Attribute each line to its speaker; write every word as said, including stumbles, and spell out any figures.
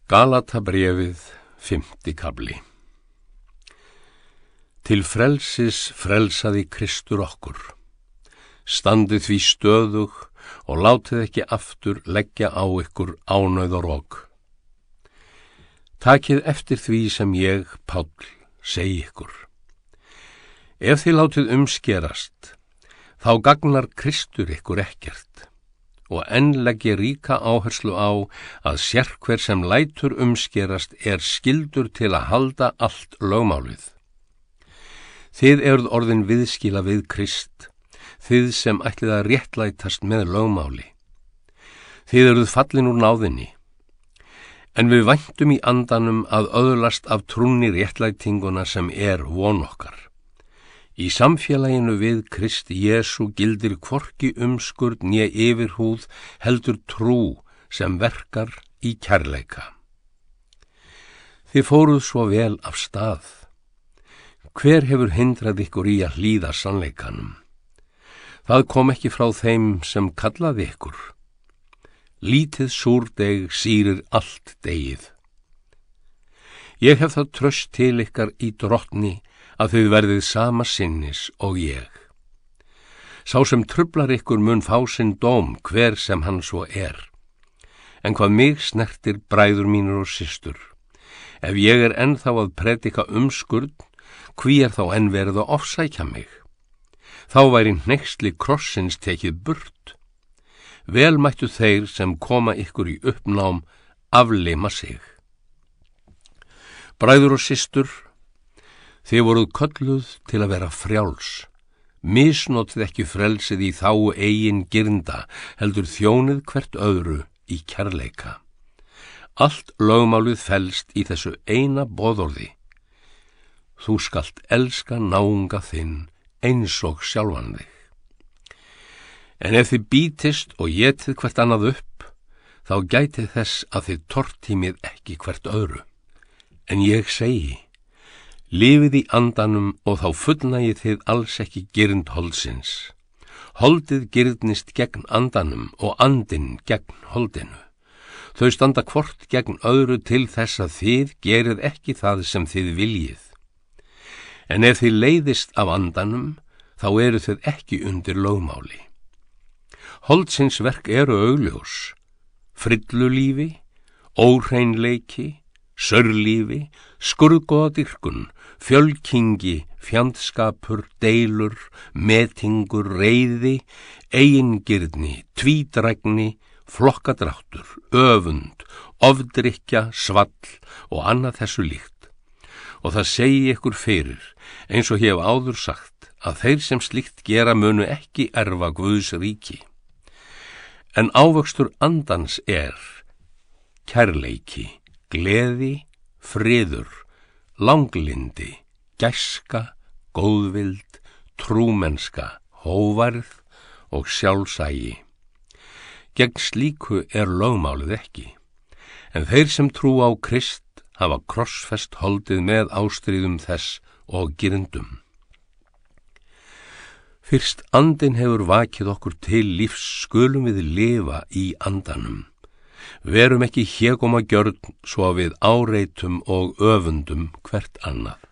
Speaker 1: Galatabréfið, fimmti kafli. Til frelsis frelsaði Kristur okkur. Standið því stöðug og látið ekki aftur leggja á ykkur ánauð og rok. Takið eftir því sem ég, Páll, segi ykkur. Ef þið látið umskerast, þá gagnar Kristur ykkur ekkert. Og enn legg ég ríka áherslu á að sérhver sem lætur umskerast er skyldur til að halda allt lögmálið. Þið eruð orðin viðskila við Krist, þið sem ætlið að réttlætast með lögmáli. Þið eruð fallin úr náðinni, en við væntum í andanum að öðlast af trúnni réttlætinguna sem er von okkar. Í samfélaginu við Krist Jesú gildir hvorki umskurð né yfirhúð heldur trú sem verkar í kærleika. Þið fóruð svo vel af stað. Hver hefur hindrað ykkur í að hlýða sannleikanum? Það kom ekki frá þeim sem kallaði ykkur. Lítið súrdeg sýrir allt degið. Ég hef það traust til ykkar í drottni að þið verðið sama sinnis og ég. Sá sem truflar ykkur mun fá sinn dóm hver sem hann svo er. En hvað mig snertir, bræður mínur og systur, ef ég er ennþá að predika umskurð, hví er þá enn verið að ofsækja mig? Þá væri hneyksli krossins tekið burt. Vel mættu þeir sem koma ykkur í uppnám aflima sig. Bræður og systur, þið voruð kölluð til að vera frjáls. Misnotið ekki frelsið í þágu eigin girnda, heldur þjónið hvert öðru í kærleika. Allt lögmálið felst í þessu eina boðorði. Þú skalt elska náunga þinn eins og sjálfan þig. En ef þið bítist og étið hvert annað upp, þá gætið þess að þið tortímið ekki hvert öðru. En ég segi, lifið í andanum og þá fullnægið þið alls ekki girnd holdsins. Holdið girnist gegn andanum og andinn gegn holdinu. Þau standa hvort gegn öðru til þess að þið gerið ekki það sem þið viljið. En ef þið leiðist af andanum, þá eru þið ekki undir lögmáli. Holdsins verk eru augljós: frillulífi, óhreinleiki, sörlífi, skurðgoðadýrkun, fjölkingi, fjandskapur, deilur, metingur, reiði, eigingirni, tvídrægni, flokkadráttur, öfund, ofdrykkja, svall og annað þessu líkt. Og það segi ykkur fyrir, eins og ég hef áður sagt, að þeir sem slíkt gera munu ekki erfa Guðs ríki. En ávöxtur andans er kærleiki, gleði, friður, langlindi, gæska, góðvild, trúmennska, hóvarð og sjálfsægi. Gegn slíku er lögmálið ekki, en þeir sem trú á Krist hafa krossfest holdið með ástríðum þess og girndum. Fyrst andinn hefur vakið okkur til lífs, skulum við lifa í andanum. Verum ekki hégómagjörn svo að við áreitum og öfundum hvert annað.